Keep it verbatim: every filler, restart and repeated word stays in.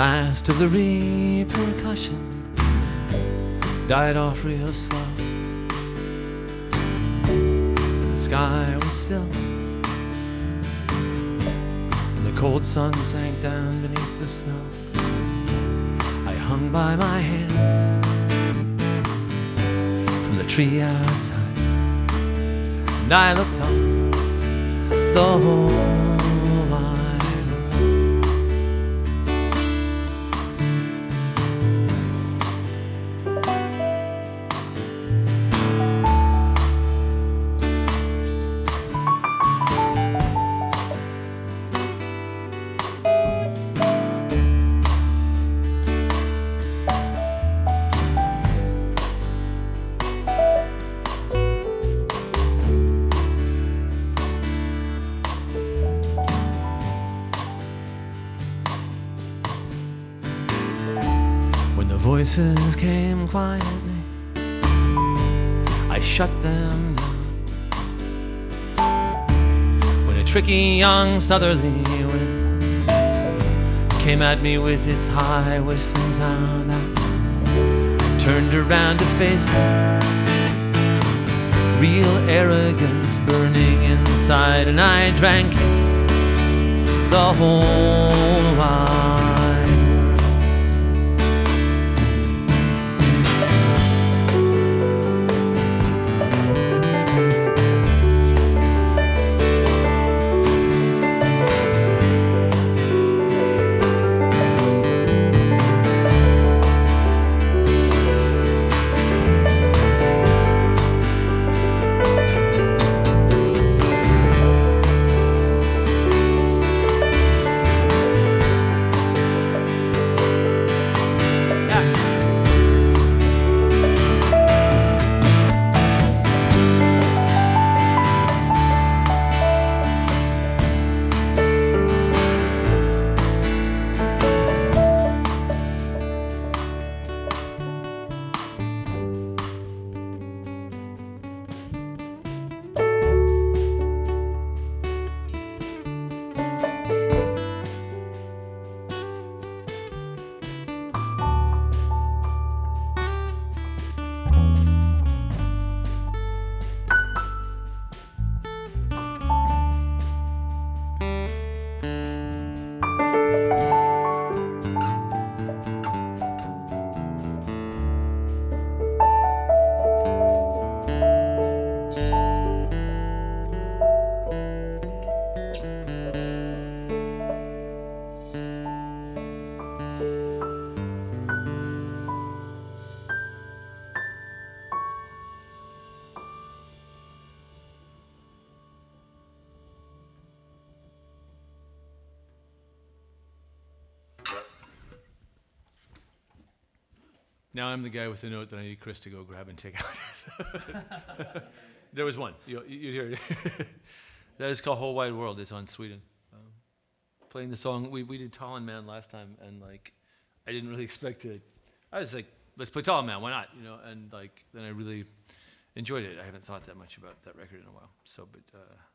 last of the repercussion died off real slow. And the sky was still, and the cold sun sank down beneath the snow. I hung by my hands from the tree outside, and I looked on the whole wide world. Voices came quietly, I shut them down. When a tricky young southerly wind came at me with its high whistling sound, I turned around to face it, real arrogance burning inside, and I drank it, the whole wine. Now I'm the guy with the note that I need Chris to go grab and take out. There was one. You, you hear it. That is called Whole Wide World. It's on Sweden. Um, playing the song. We, we did Tallinn Man last time, and like I didn't really expect to. I was like, let's play Tallinn Man. Why not? You know, and like then I really enjoyed it. I haven't thought that much about that record in a while. So, but uh,